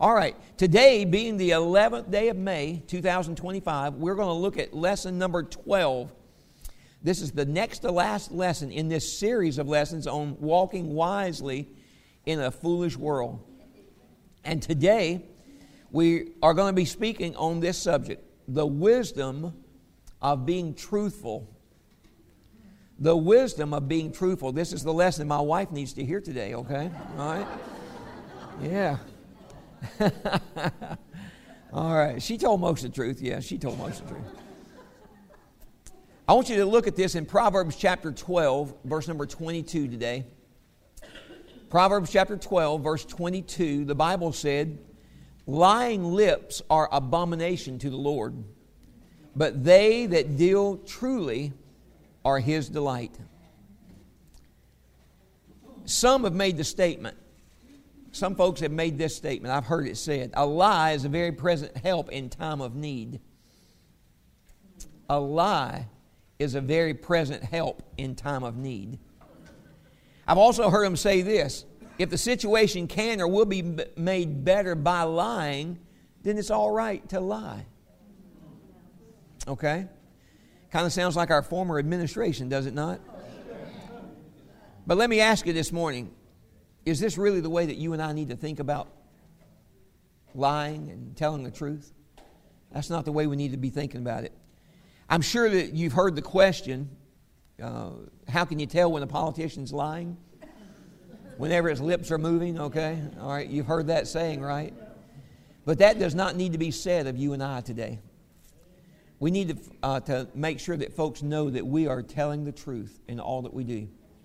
All right, today being the 11th day of May, 2025, we're going to look at lesson number 12. This is the next to last lesson in this series of lessons on walking wisely in a foolish world. And today, we are going to be speaking on this subject, the wisdom of being truthful. The wisdom of being truthful. This is the lesson my wife needs to hear today, okay? All right? Yeah. All right. She told most of the truth. Yeah, she told most of the truth. I want you to look at this in Proverbs chapter 12, verse number 22 today. Proverbs chapter 12, verse 22, the Bible said, lying lips are abomination to the Lord, but they that deal truly are His delight. Some have made the statement, some folks have made this statement, I've heard it said, a lie is a very present help in time of need. A lie is a very present help in time of need. I've also heard them say this, if the situation can or will be made better by lying, then it's all right to lie. Okay? Kind of sounds like our former administration, does it not? But let me ask you this morning, is this really the way that you and I need to think about lying and telling the truth? That's not the way we need to be thinking about it. I'm sure that you've heard the question, how can you tell when a politician's lying? Whenever his lips are moving, okay? All right, you've heard that saying, right? But that does not need to be said of you and I today. We need to make sure that folks know that we are telling the truth in all that we do.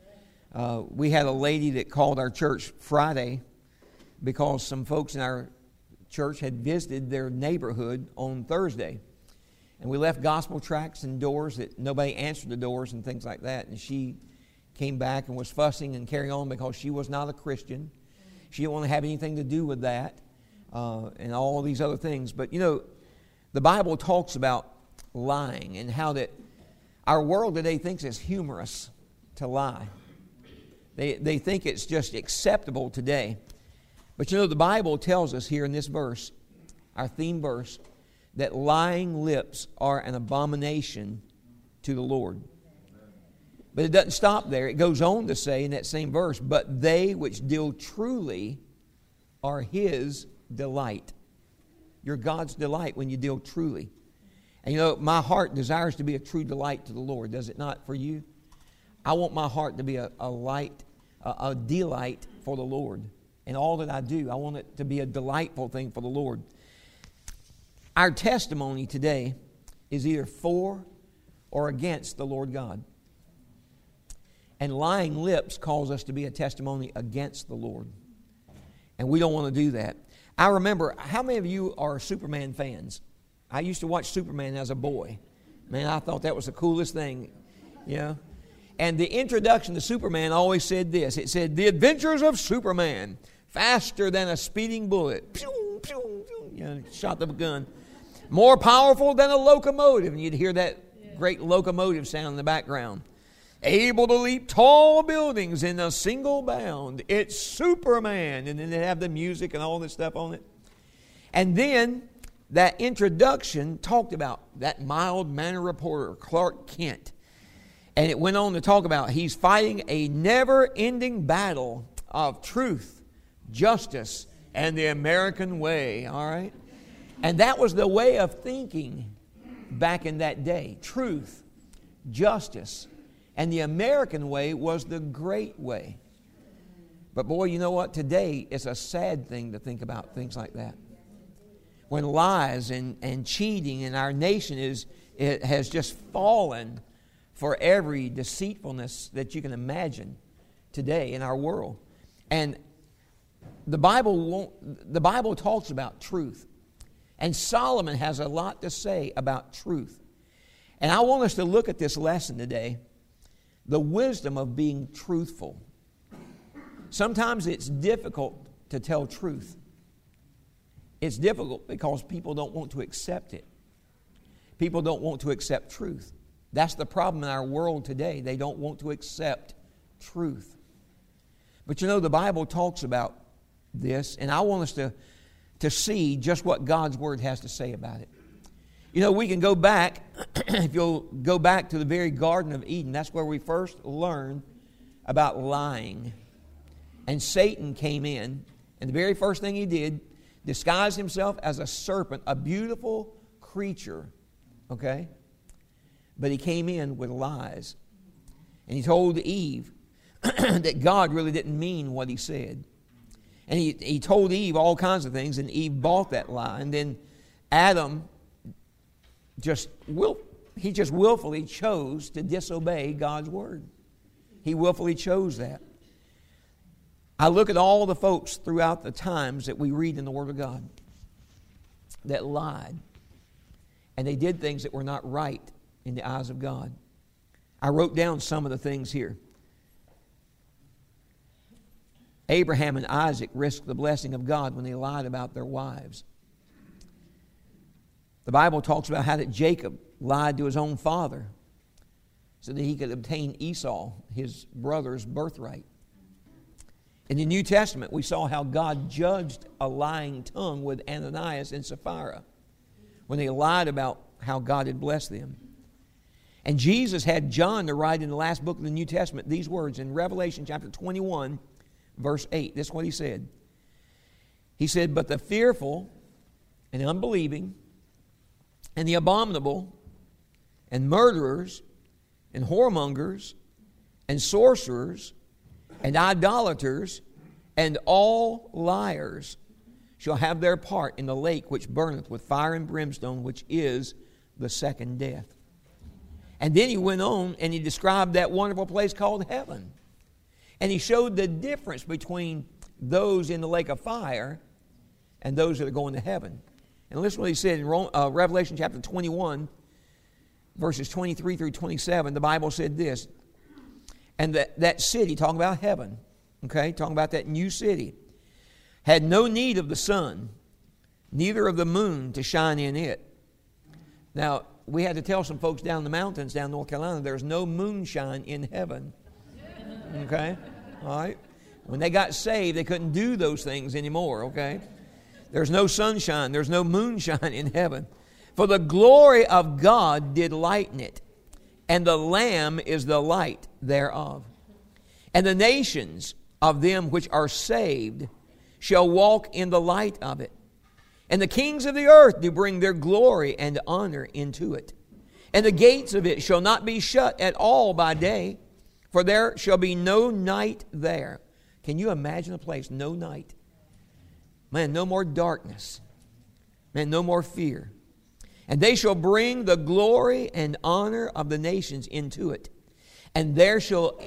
We had a lady that called our church Friday because some folks in our church had visited their neighborhood on Thursday. And we left gospel tracts and doors that nobody answered the doors and things like that. And she came back and was fussing and carrying on because she was not a Christian. She didn't want to have anything to do with that and all these other things. But, you know, the Bible talks about lying and how that our world today thinks it's humorous to lie. They think it's just acceptable today. But you know, the Bible tells us here in this verse, our theme verse, that lying lips are an abomination to the Lord. But it doesn't stop there. It goes on to say in that same verse, but they which deal truly are His delight. You're God's delight when you deal truly. And you know, my heart desires to be a true delight to the Lord, does it not for you? I want my heart to be a delight for the Lord. In all that I do, I want it to be a delightful thing for the Lord. Our testimony today is either for or against the Lord God. And lying lips cause us to be a testimony against the Lord. And we don't want to do that. I remember, how many of you are Superman fans? I used to watch Superman as a boy. Man, I thought that was the coolest thing, you know. And the introduction to Superman always said this. It said, the adventures of Superman, faster than a speeding bullet. Pew, pew, pew, you know, shot the gun. More powerful than a locomotive. And you'd hear that great locomotive sound in the background. Able to leap tall buildings in a single bound. It's Superman. And then they have the music and all this stuff on it. And then that introduction talked about that mild-mannered reporter, Clark Kent. And it went on to talk about he's fighting a never-ending battle of truth, justice, and the American way, all right? And that was the way of thinking back in that day. Truth, justice, and the American way was the great way. But boy, you know what? Today, it's a sad thing to think about things like that. When lies and cheating in our nation it has just fallen for every deceitfulness that you can imagine today in our world. And the Bible talks about truth. And Solomon has a lot to say about truth. And I want us to look at this lesson today, the wisdom of being truthful. Sometimes it's difficult to tell truth. It's difficult because people don't want to accept it. People don't want to accept truth. That's the problem in our world today. They don't want to accept truth. But you know, the Bible talks about this, and I want us to see just what God's Word has to say about it. You know, we can go back, if you'll go back to the very Garden of Eden, that's where we first learned about lying. And Satan came in, and the very first thing he did, disguised himself as a serpent, a beautiful creature, okay? But he came in with lies. And he told Eve that God really didn't mean what he said. And he told Eve all kinds of things, and Eve bought that lie. And then Adam just willfully chose to disobey God's word. He willfully chose that. I look at all the folks throughout the times that we read in the Word of God that lied, and they did things that were not right in the eyes of God. I wrote down some of the things here. Abraham and Isaac risked the blessing of God when they lied about their wives. The Bible talks about how that Jacob lied to his own father so that he could obtain Esau, his brother's birthright. In the New Testament, we saw how God judged a lying tongue with Ananias and Sapphira when they lied about how God had blessed them. And Jesus had John to write in the last book of the New Testament these words in Revelation chapter 21, verse 8. This is what he said. He said, "But the fearful and unbelieving and the abominable and murderers and whoremongers and sorcerers and idolaters and all liars shall have their part in the lake which burneth with fire and brimstone, which is the second death." And then he went on and he described that wonderful place called heaven. And he showed the difference between those in the lake of fire and those that are going to heaven. And listen to what he said in Revelation chapter 21, verses 23 through 27. The Bible said this, and that city, talking about heaven, okay, talking about that new city, had no need of the sun, neither of the moon to shine in it. Now, we had to tell some folks down in the mountains, down in North Carolina, there's no moonshine in heaven. Okay? All right? When they got saved, they couldn't do those things anymore, okay? There's no sunshine, there's no moonshine in heaven. For the glory of God did lighten it, and the Lamb is the light thereof. And the nations of them which are saved shall walk in the light of it. And the kings of the earth do bring their glory and honor into it. And the gates of it shall not be shut at all by day, for there shall be no night there. Can you imagine a place, no night? Man, no more darkness. Man, no more fear. And they shall bring the glory and honor of the nations into it. And there shall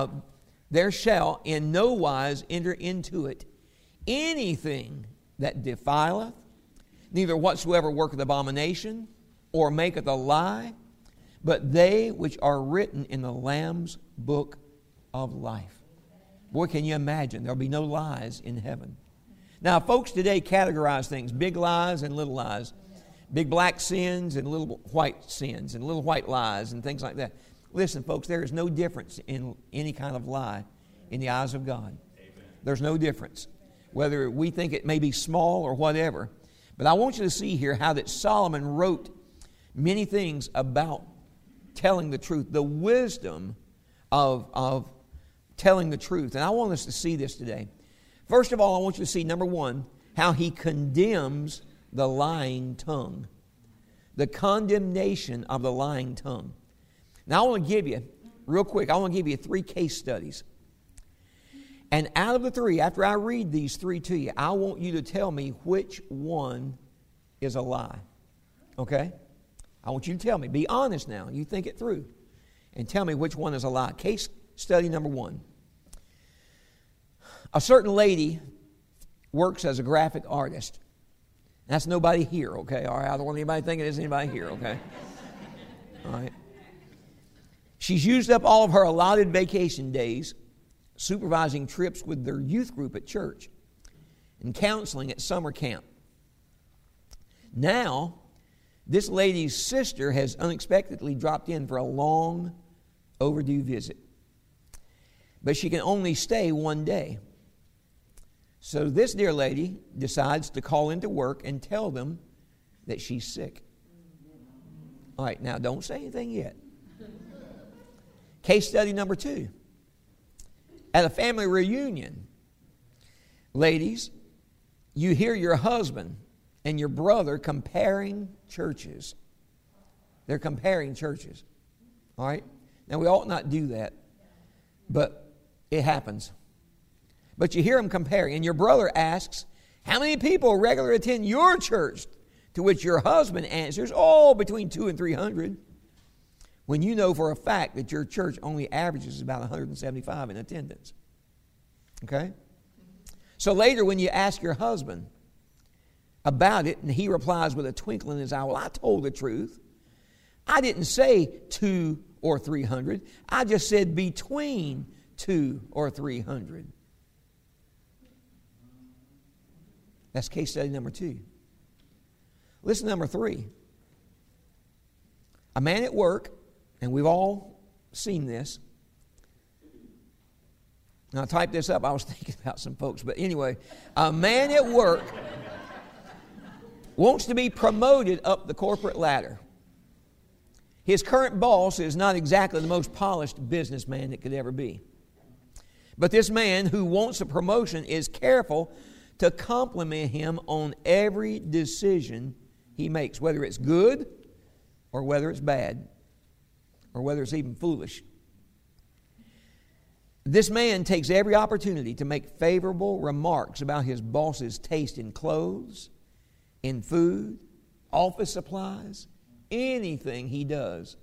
in no wise enter into it anything that defileth, neither whatsoever worketh abomination, or maketh a lie, but they which are written in the Lamb's book of life. Boy, can you imagine? There'll be no lies in heaven. Now, folks today categorize things, big lies and little lies. Big black sins and little white sins and little white lies and things like that. Listen, folks, there is no difference in any kind of lie in the eyes of God. Amen. There's no difference. Whether we think it may be small or whatever. But I want you to see here how that Solomon wrote many things about telling the truth, the wisdom of telling the truth. And I want us to see this today. First of all, I want you to see, number one, how he condemns the lying tongue. The condemnation of the lying tongue. Now I want to give you, real quick, I want to give you 3 case studies. And out of the 3, after I read these 3 to you, I want you to tell me which one is a lie. Okay? I want you to tell me. Be honest now. You think it through. And tell me which one is a lie. Case study number 1. A certain lady works as a graphic artist. That's nobody here, okay? All right, I don't want anybody thinking there's anybody here, okay? All right. She's used up all of her allotted vacation days supervising trips with their youth group at church and counseling at summer camp. Now, this lady's sister has unexpectedly dropped in for a long overdue visit. But she can only stay one day. So this dear lady decides to call into work and tell them that she's sick. All right, now don't say anything yet. Case study number 2. At a family reunion, ladies, you hear your husband and your brother comparing churches. They're comparing churches. All right? Now, we ought not do that, but it happens. But you hear them comparing, and your brother asks, how many people regularly attend your church? To which your husband answers, between 200 and 300. When you know for a fact that your church only averages about 175 in attendance. Okay? So later when you ask your husband about it, and he replies with a twinkle in his eye, well, I told the truth. I didn't say 200 or 300. I just said between 200 or 300. That's case study number 2. Listen to number 3. A man at work, and we've all seen this. Now, I typed this up. I was thinking about some folks. But anyway, a man at work wants to be promoted up the corporate ladder. His current boss is not exactly the most polished businessman that could ever be. But this man who wants a promotion is careful to compliment him on every decision he makes, whether it's good or whether it's bad or whether it's even foolish. This man takes every opportunity to make favorable remarks about his boss's taste in clothes, in food, office supplies, anything he does.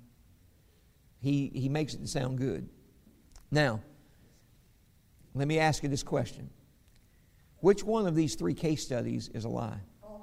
He makes it sound good. Now, let me ask you this question. Which one of these 3 case studies is a lie?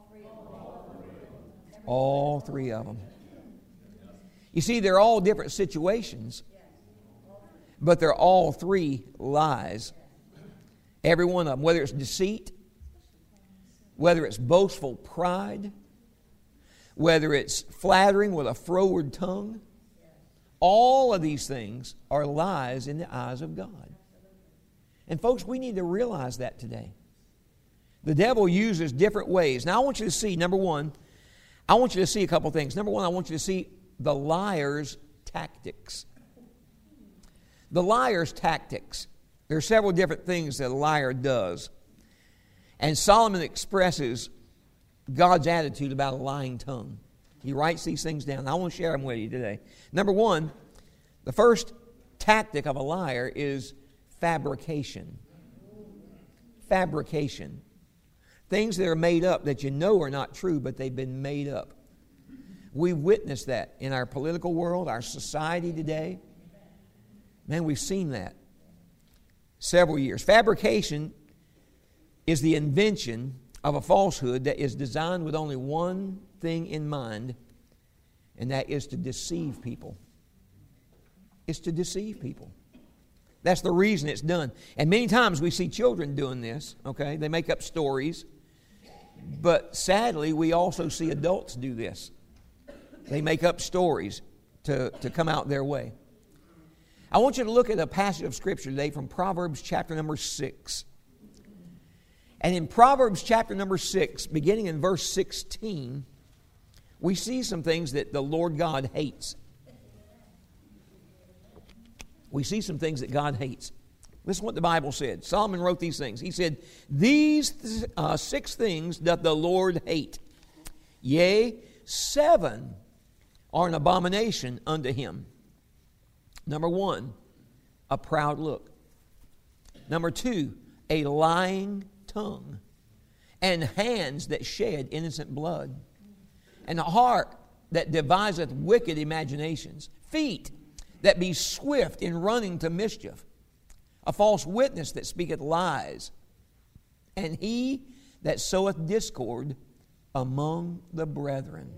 All three of them. You see, they're all different situations, but they're all 3 lies. Every one of them, whether it's deceit, whether it's boastful pride, whether it's flattering with a froward tongue, all of these things are lies in the eyes of God. And folks, we need to realize that today. The devil uses different ways. Now I want you to see, number 1, I want you to see a couple things. Number 1, I want you to see the liar's tactics. The liar's tactics. There are several different things that a liar does. And Solomon expresses God's attitude about a lying tongue. He writes these things down. I want to share them with you today. Number 1, the first tactic of a liar is fabrication. Fabrication. Things that are made up that you know are not true, but they've been made up. We've witnessed that in our political world, our society today. Man, we've seen that several years. Fabrication is the invention of a falsehood that is designed with only one thing in mind, and that is to deceive people. It's to deceive people. That's the reason it's done. And many times we see children doing this, okay? They make up stories. But sadly, we also see adults do this. They make up stories to come out their way. I want you to look at a passage of Scripture today from Proverbs chapter number 6. And in Proverbs chapter number 6, beginning in verse 16, we see some things that the Lord God hates. We see some things that God hates. Listen to what the Bible said. Solomon wrote these things. He said, These 6 things doth the Lord hate. Yea, 7 are an abomination unto him. Number 1, a proud look. Number 2, a lying tongue. And hands that shed innocent blood. And a heart that deviseth wicked imaginations. Feet that be swift in running to mischief. A false witness that speaketh lies. And he that soweth discord among the brethren.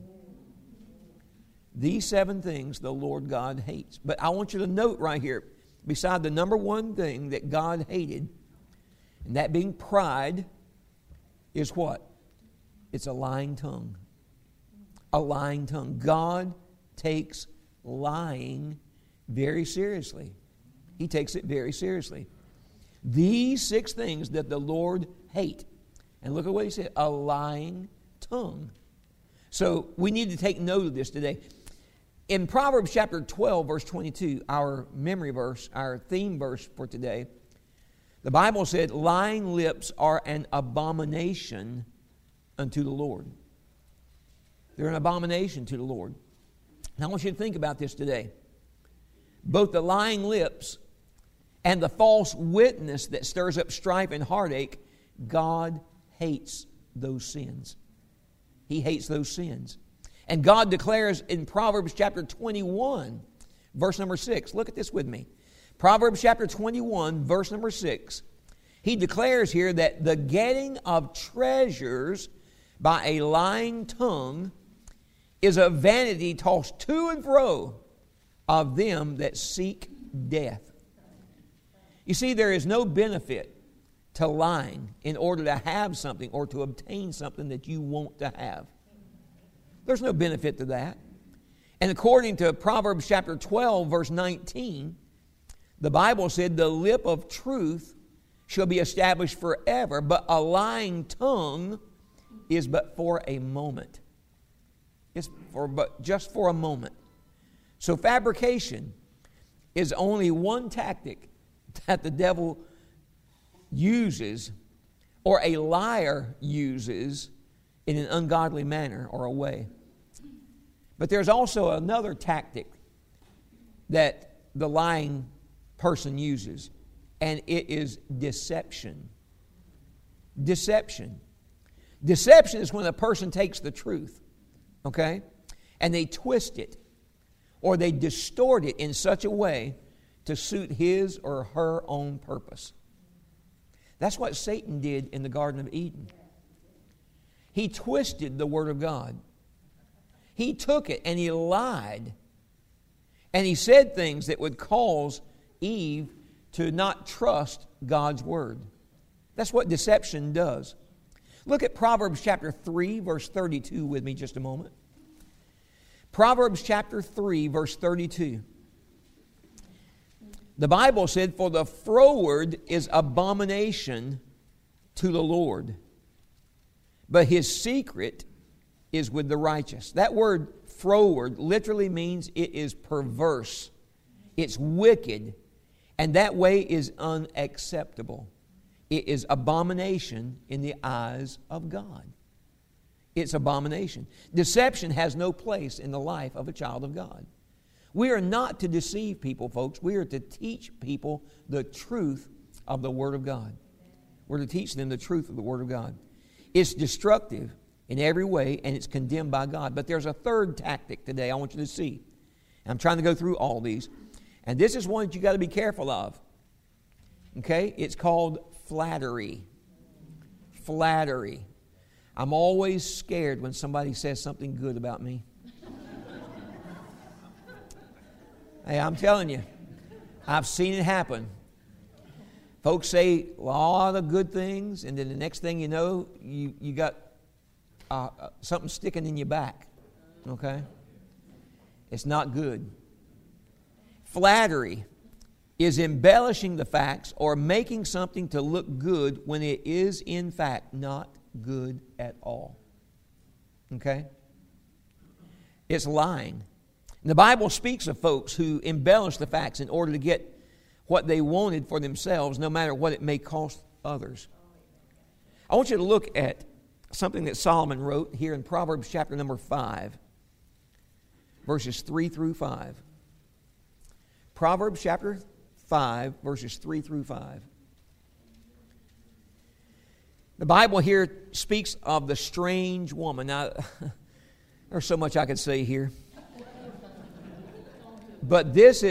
These 7 things the Lord God hates. But I want you to note right here, beside the number 1 thing that God hated, and that being pride, is what? It's a lying tongue. A lying tongue. God takes lying very seriously. He takes it very seriously. These 6 things that the Lord hate. And look at what he said, a lying tongue. So we need to take note of this today. In Proverbs chapter 12, verse 22, our memory verse, our theme verse for today, the Bible said, lying lips are an abomination unto the Lord. They're an abomination to the Lord. Now I want you to think about this today. Both the lying lips and the false witness that stirs up strife and heartache, God hates those sins. He hates those sins. And God declares in Proverbs chapter 21, verse number 6. Look at this with me. Proverbs chapter 21, verse number 6. He declares here that the getting of treasures by a lying tongue is a vanity tossed to and fro of them that seek death. You see, there is no benefit to lying in order to have something or to obtain something that you want to have. There's no benefit to that. And according to Proverbs chapter 12, verse 19, the Bible said, the lip of truth shall be established forever, but a lying tongue is but for a moment. It's just for a moment. So fabrication is only one tactic that the devil uses, or a liar uses, in an ungodly manner or a way. But there's also another tactic that the lying person uses, and it is deception. Deception. Deception is when a person takes the truth, okay, and they twist it, or they distort it in such a way to suit his or her own purpose. That's what Satan did in the Garden of Eden. He twisted the Word of God. He took it and he lied. And he said things that would cause Eve to not trust God's Word. That's what deception does. Look at Proverbs chapter 3, verse 32 with me just a moment. Proverbs chapter 3, verse 32. The Bible said, for the froward is abomination to the Lord, but his secret is with the righteous. That word froward literally means it is perverse. It's wicked. And that way is unacceptable. It is abomination in the eyes of God. It's abomination. Deception has no place in the life of a child of God. We are not to deceive people, folks. We are to teach people the truth of the Word of God. We're to teach them the truth of the Word of God. It's destructive in every way, and it's condemned by God. But there's a third tactic today I want you to see. I'm trying to go through all these. And this is one that you got to be careful of. Okay? It's called flattery. Flattery. I'm always scared when somebody says something good about me. Hey, I'm telling you, I've seen it happen. Folks say a lot of good things, and then the next thing you know, you got something sticking in your back. Okay? It's not good. Flattery is embellishing the facts or making something to look good when it is, in fact, not good at all. Okay? It's lying. And the Bible speaks of folks who embellish the facts in order to get what they wanted for themselves, no matter what it may cost others. I want you to look at something that Solomon wrote here in Proverbs chapter number 5, verses 3 through 5. Proverbs chapter 5, verses 3 through 5. The Bible here speaks of the strange woman. Now, there's so much I could say here. But this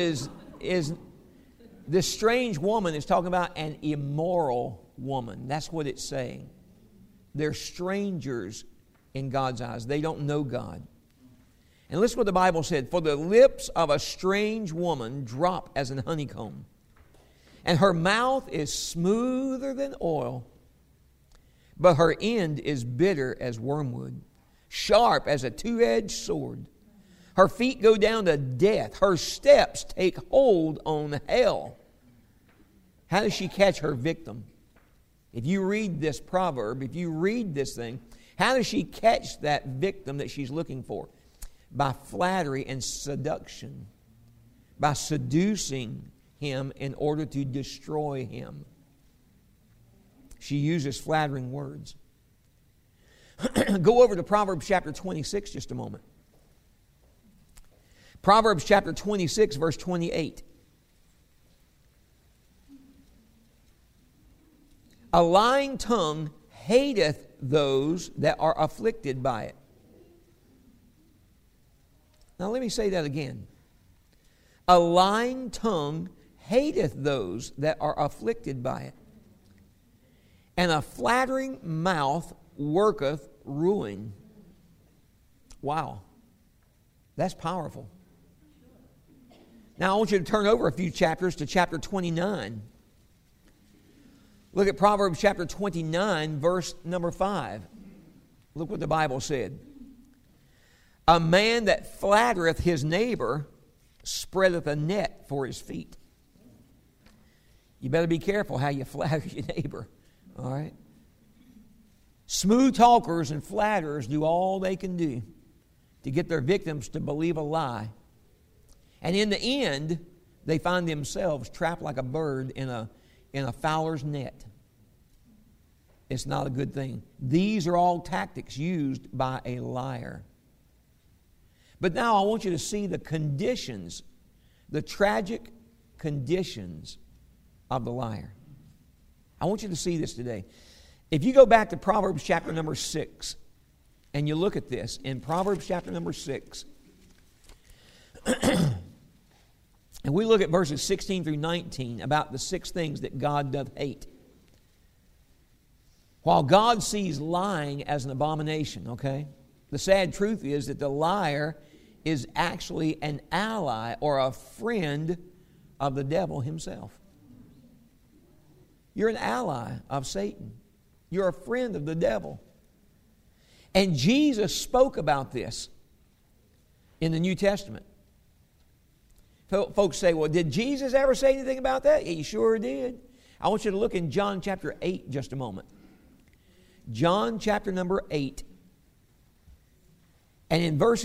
this strange woman is talking about an immoral woman. That's what it's saying. They're strangers in God's eyes. They don't know God. And listen to what the Bible said. For the lips of a strange woman drop as an honeycomb, and her mouth is smoother than oil, but her end is bitter as wormwood, sharp as a two-edged sword. Her feet go down to death. Her steps take hold on hell. How does she catch her victim? If you read this proverb, if you read this thing, how does she catch that victim that she's looking for? By flattery and seduction. By seducing him in order to destroy him. She uses flattering words. Go over to Proverbs chapter 26 just a moment. Proverbs chapter 26, verse 28. A lying tongue hateth those that are afflicted by it. Now let me say that again. A lying tongue hateth those that are afflicted by it. And a flattering mouth worketh ruin. Wow. That's powerful. Now I want you to turn over a few chapters to chapter 29. Look at Proverbs chapter 29, verse number 5. Look what the Bible said. A man that flattereth his neighbor spreadeth a net for his feet. You better be careful how you flatter your neighbor. All right? Smooth talkers and flatterers do all they can do to get their victims to believe a lie. And in the end, they find themselves trapped like a bird in a fowler's net. It's not a good thing. These are all tactics used by a liar. But now I want you to see the conditions, the tragic conditions of the liar. I want you to see this today. If you go back to Proverbs chapter number 6, and you look at this, in Proverbs chapter number 6, and we look at verses 16 through 19 about the 6 things that God doth hate. While God sees lying as an abomination, okay, the sad truth is that the liar is actually an ally or a friend of the devil himself. You're an ally of Satan. You're a friend of the devil. And Jesus spoke about this in the New Testament. Folks say, well, did Jesus ever say anything about that? He sure did. I want you to look in John chapter 8 just a moment. John chapter number 8. And in verse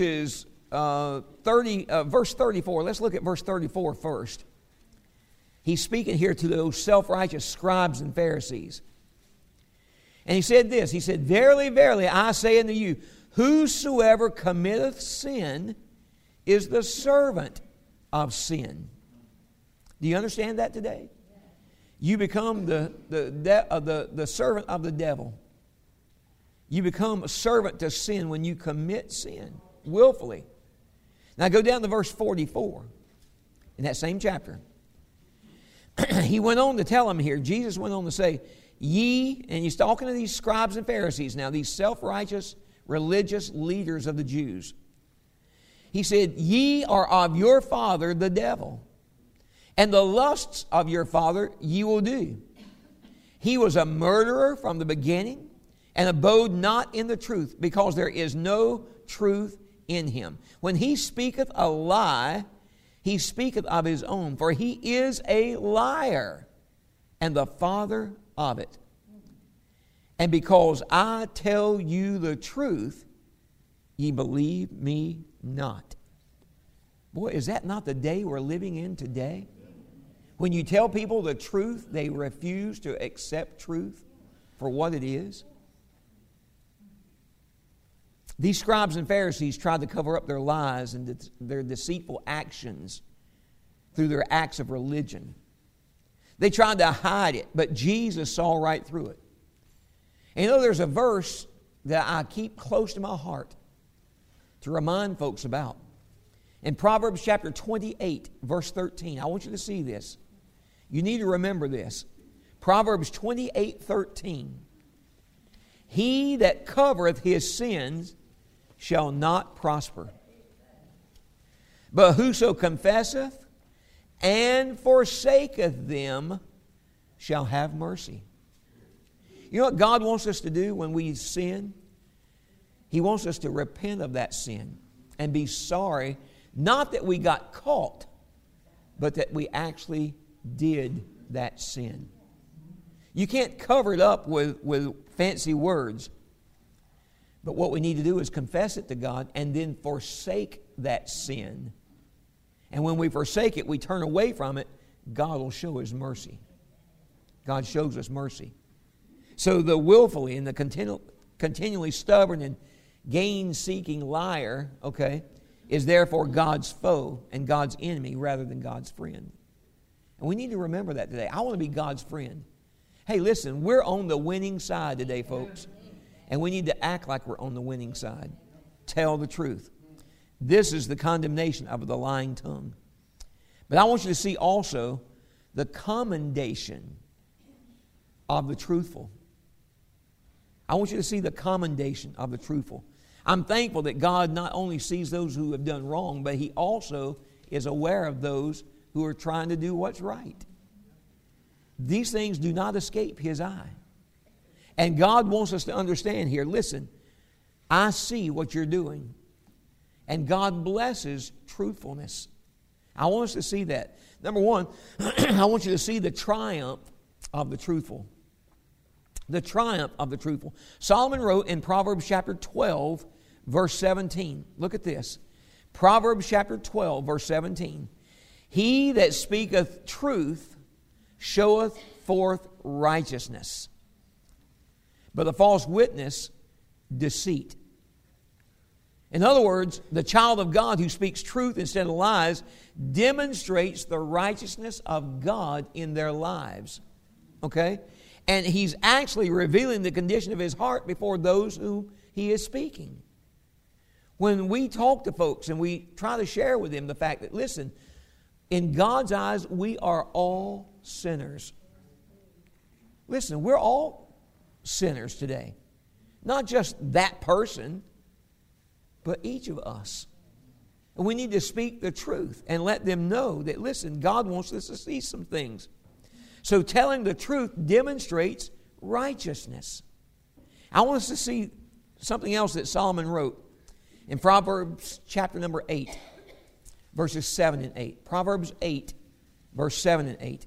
34, let's look at verse 34 first. He's speaking here to those self-righteous scribes and Pharisees. And he said this, he said, Verily, verily, I say unto you, whosoever committeth sin is the servant of sin. Do you understand that today? You become the servant of the devil. You become a servant to sin when you commit sin willfully. Now go down to verse 44 in that same chapter. He went on to tell them here, Jesus went on to say, ye, and he's talking to these scribes and Pharisees now, these self-righteous religious leaders of the Jews. He said, ye are of your father the devil, and the lusts of your father ye will do. He was a murderer from the beginning, and abode not in the truth, because there is no truth in him. When he speaketh a lie, he speaketh of his own, for he is a liar, and the father of it. And because I tell you the truth, ye believe me not. Boy, is that not the day we're living in today? When you tell people the truth, they refuse to accept truth for what it is. These scribes and Pharisees tried to cover up their lies and their deceitful actions through their acts of religion. They tried to hide it, but Jesus saw right through it. And you know, there's a verse that I keep close to my heart to remind folks about. In Proverbs chapter 28, verse 13, I want you to see this. You need to remember this. Proverbs 28:13. He that covereth his sins shall not prosper. But whoso confesseth and forsaketh them shall have mercy. You know what God wants us to do when we sin? He wants us to repent of that sin and be sorry, not that we got caught, but that we actually did that sin. You can't cover it up with fancy words. But what we need to do is confess it to God and then forsake that sin. And when we forsake it, we turn away from it, God will show His mercy. God shows us mercy. So the willfully and the continually stubborn and gain-seeking liar, is therefore God's foe and God's enemy rather than God's friend. And we need to remember that today. I want to be God's friend. Hey, listen, we're on the winning side today, folks. And we need to act like we're on the winning side. Tell the truth. This is the condemnation of the lying tongue. But I want you to see also the commendation of the truthful. I want you to see the commendation of the truthful. I'm thankful that God not only sees those who have done wrong, but He also is aware of those who are trying to do what's right. These things do not escape His eye. And God wants us to understand here, listen, I see what you're doing. And God blesses truthfulness. I want us to see that. Number one, I want you to see the triumph of the truthful. The triumph of the truthful. Solomon wrote in Proverbs chapter 12, verse 17. Look at this. Proverbs chapter 12, verse 17. He that speaketh truth showeth forth righteousness, but the false witness, deceit. In other words, the child of God who speaks truth instead of lies demonstrates the righteousness of God in their lives. Okay? And he's actually revealing the condition of his heart before those who he is speaking. When we talk to folks and we try to share with them the fact that, listen, in God's eyes, we are all sinners. Listen, we're all sinners today. Not just that person, but each of us. And we need to speak the truth and let them know that, listen, God wants us to see some things. So telling the truth demonstrates righteousness. I want us to see something else that Solomon wrote in Proverbs chapter number 8, verses 7 and 8. Proverbs 8, verse 7 and 8.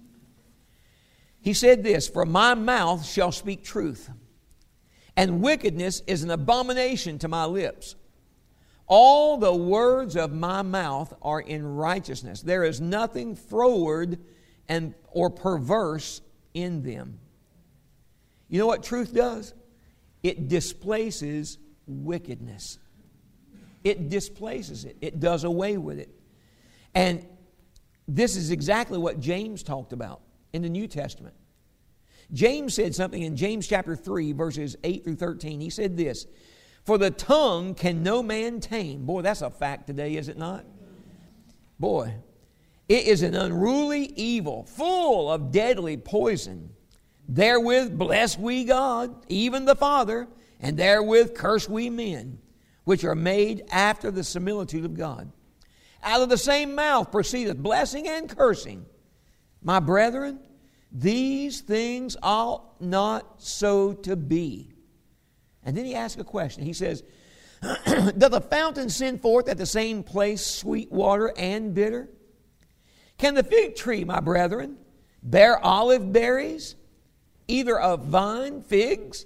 He said this, "For my mouth shall speak truth, and wickedness is an abomination to my lips. All the words of my mouth are in righteousness. There is nothing froward or perverse in them." You know what truth does? It displaces wickedness. It displaces it. It does away with it. And this is exactly what James talked about in the New Testament. James said something in James chapter 3, verses 8 through 13. He said this, "For the tongue can no man tame." Boy, that's a fact today, is it not? Boy, it is an unruly evil, full of deadly poison. Therewith bless we God, even the Father, and therewith curse we men, which are made after the similitude of God. Out of the same mouth proceedeth blessing and cursing. My brethren, these things ought not so to be. And then he asks a question. He says, "Doth a fountain send forth at the same place sweet water and bitter? Can the fig tree, my brethren, bear olive berries, either of vine figs?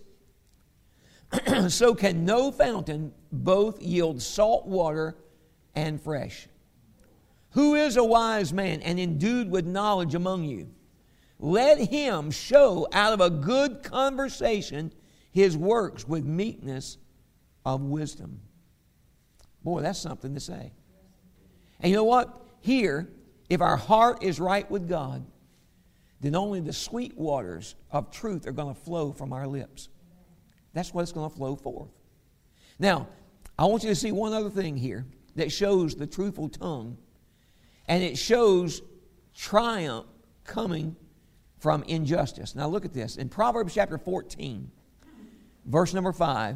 So can no fountain both yield salt water and fresh. Who is a wise man and endued with knowledge among you? Let him show out of a good conversation his works with meekness of wisdom." Boy, that's something to say. And you know what? Here, if our heart is right with God, then only the sweet waters of truth are going to flow from our lips. That's what's going to flow forth. Now, I want you to see one other thing here that shows the truthful tongue, and it shows triumph coming from injustice. Now look at this. In Proverbs chapter 14, verse number 5,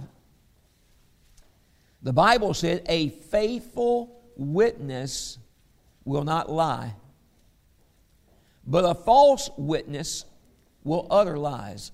the Bible said, "A faithful witness will not lie, but a false witness will utter lies."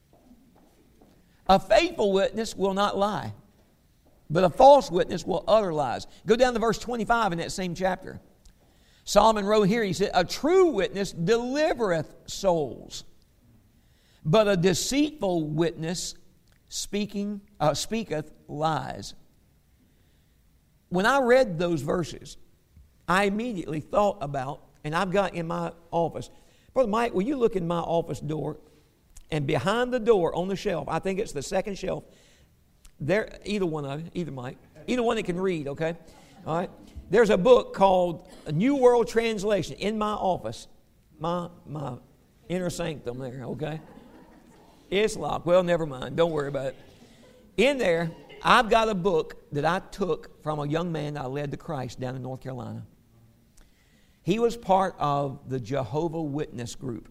A faithful witness will not lie, but a false witness will utter lies. Go down to verse 25 in that same chapter. Solomon wrote here, he said, a true witness delivereth souls, but a deceitful witness speaketh lies. When I read those verses, I immediately thought about, and I've got in my office, Brother Mike, will you look in my office door, and behind the door on the shelf, I think it's the second shelf, there, either one of you, either Mike, either one that can read, okay? All right? There's a book called A New World Translation in my office, my inner sanctum there, okay? It's locked. Well, never mind. Don't worry about it. In there, I've got a book that I took from a young man that I led to Christ down in North Carolina. He was part of the Jehovah Witness group.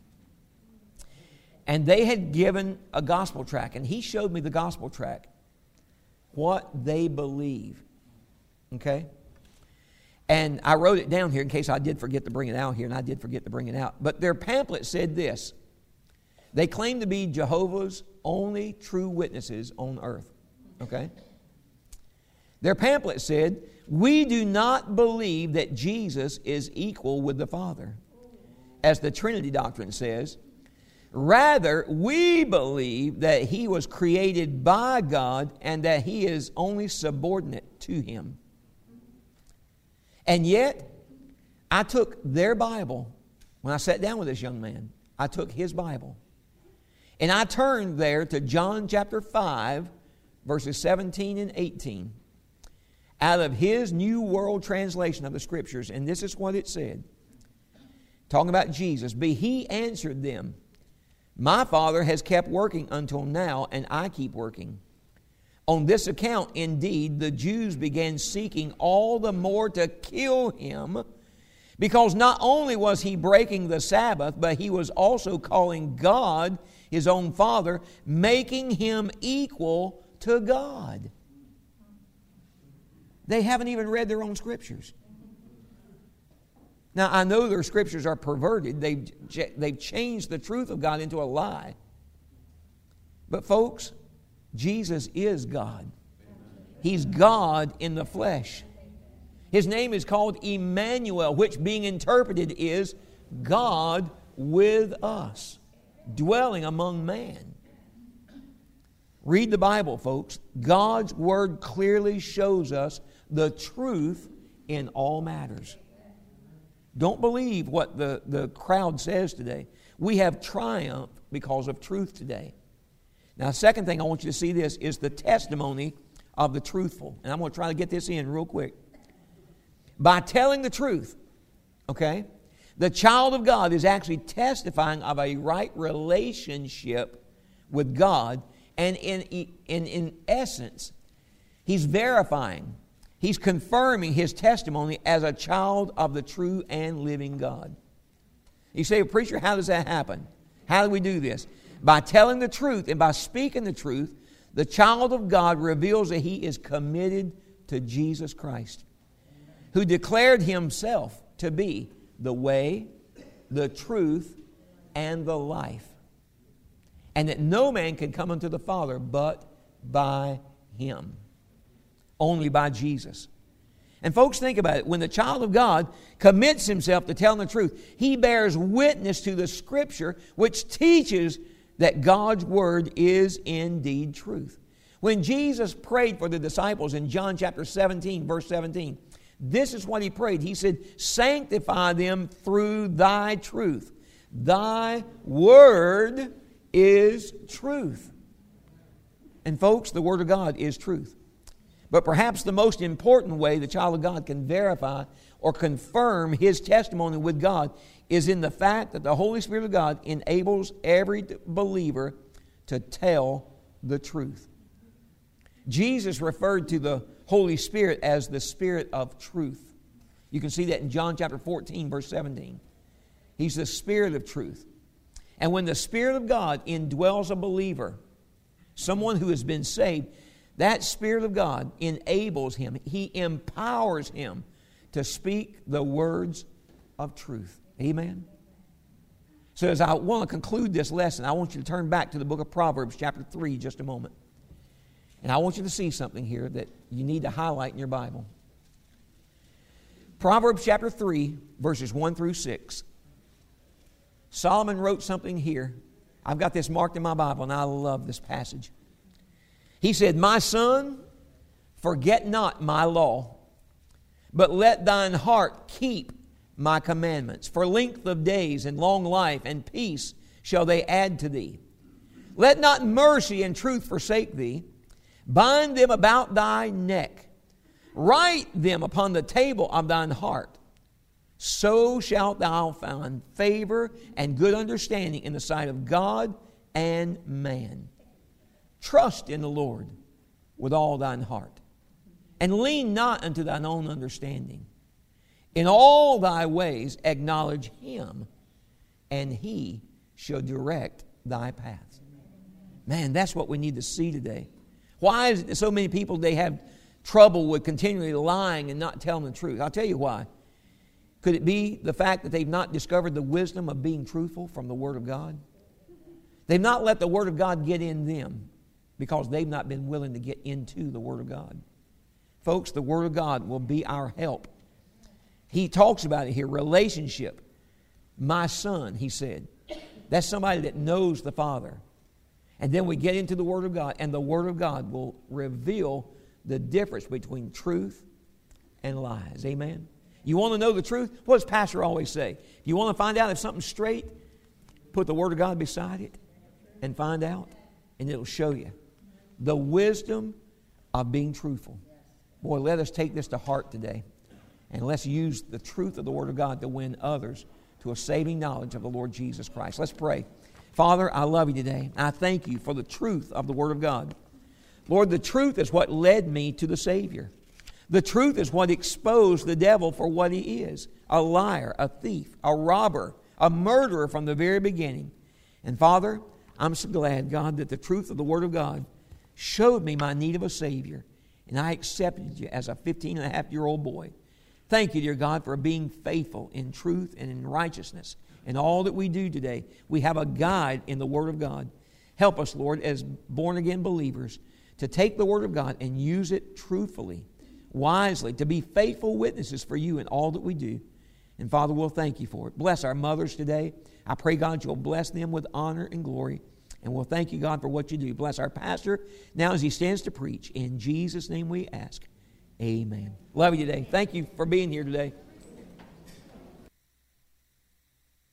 And they had given a gospel tract, and he showed me the gospel tract, what they believe. Okay? And I wrote it down here in case I did forget to bring it out here, and I did forget to bring it out. But their pamphlet said this. They claim to be Jehovah's only true witnesses on earth. Okay? Their pamphlet said, we do not believe that Jesus is equal with the Father, as the Trinity doctrine says. Rather, we believe that He was created by God and that He is only subordinate to Him. And yet, I took their Bible, when I sat down with this young man, I took his Bible, and I turned there to John chapter 5, verses 17 and 18, out of his New World Translation of the Scriptures, and this is what it said, talking about Jesus. But He answered them, my Father has kept working until now, and I keep working. On this account, indeed, the Jews began seeking all the more to kill Him, because not only was He breaking the Sabbath, but He was also calling God His own Father, making Him equal to God. They haven't even read their own Scriptures. Now, I know their Scriptures are perverted. They've changed the truth of God into a lie. But folks, Jesus is God. He's God in the flesh. His name is called Emmanuel, which being interpreted is God with us, dwelling among man. Read the Bible, folks. God's Word clearly shows us the truth in all matters. Don't believe what the crowd says today. We have triumph because of truth today. Now, the second thing I want you to see this is the testimony of the truthful. And I'm going to try to get this in real quick. By telling the truth, okay, the child of God is actually testifying of a right relationship with God. And in essence, he's verifying, he's confirming his testimony as a child of the true and living God. You say, well, preacher, how does that happen? How do we do this? By telling the truth and by speaking the truth, the child of God reveals that he is committed to Jesus Christ, who declared Himself to be the way, the truth, and the life. And that no man can come unto the Father but by Him. Only by Jesus. And folks, think about it. When the child of God commits himself to telling the truth, he bears witness to the Scripture, which teaches that God's Word is indeed truth. When Jesus prayed for the disciples in John chapter 17, verse 17, this is what He prayed. He said, sanctify them through Thy truth. Thy Word is truth. And folks, the Word of God is truth. But perhaps the most important way the child of God can verify or confirm his testimony with God is in the fact that the Holy Spirit of God enables every believer to tell the truth. Jesus referred to the Holy Spirit as the Spirit of truth. You can see that in John chapter 14, verse 17. He's the Spirit of truth. And when the Spirit of God indwells a believer, someone who has been saved, that Spirit of God enables him. He empowers him to speak the words of truth. Amen? So as I want to conclude this lesson, I want you to turn back to the book of Proverbs, chapter 3, just a moment. And I want you to see something here that you need to highlight in your Bible. Proverbs chapter 3, verses 1 through 6. Solomon wrote something here. I've got this marked in my Bible, and I love this passage. He said, "My son, forget not my law, but let thine heart keep my commandments. For length of days and long life and peace shall they add to thee. Let not mercy and truth forsake thee. Bind them about thy neck. Write them upon the table of thine heart. So shalt thou find favor and good understanding in the sight of God and man. Trust in the Lord with all thine heart, and lean not unto thine own understanding. In all thy ways acknowledge Him, and He shall direct thy paths." Man, that's what we need to see today. Why is it that so many people, they have trouble with continually lying and not telling the truth? I'll tell you why. Could it be the fact that they've not discovered the wisdom of being truthful from the Word of God? They've not let the Word of God get in them because they've not been willing to get into the Word of God. Folks, the Word of God will be our help. He talks about it here, relationship. My son, he said. That's somebody that knows the Father. And then we get into the Word of God, and the Word of God will reveal the difference between truth and lies. Amen? You want to know the truth? What does Pastor always say? If you want to find out if something's straight, put the Word of God beside it and find out, and it'll show you the wisdom of being truthful. Boy, let us take this to heart today, and let's use the truth of the Word of God to win others to a saving knowledge of the Lord Jesus Christ. Let's pray. Father, I love you today. I thank you for the truth of the Word of God. Lord, the truth is what led me to the Savior. The truth is what exposed the devil for what he is: a liar, a thief, a robber, a murderer from the very beginning. And Father, I'm so glad, God, that the truth of the Word of God showed me my need of a Savior, and I accepted you as a 15-and-a-half-year-old boy. Thank you, dear God, for being faithful in truth and in righteousness. In all that we do today, we have a guide in the Word of God. Help us, Lord, as born-again believers, to take the Word of God and use it truthfully, wisely, to be faithful witnesses for you in all that we do. And Father, we'll thank you for it. Bless our mothers today. I pray, God, you'll bless them with honor and glory. And we'll thank you, God, for what you do. Bless our pastor now as he stands to preach. In Jesus' name we ask. Amen. Love you today. Thank you for being here today.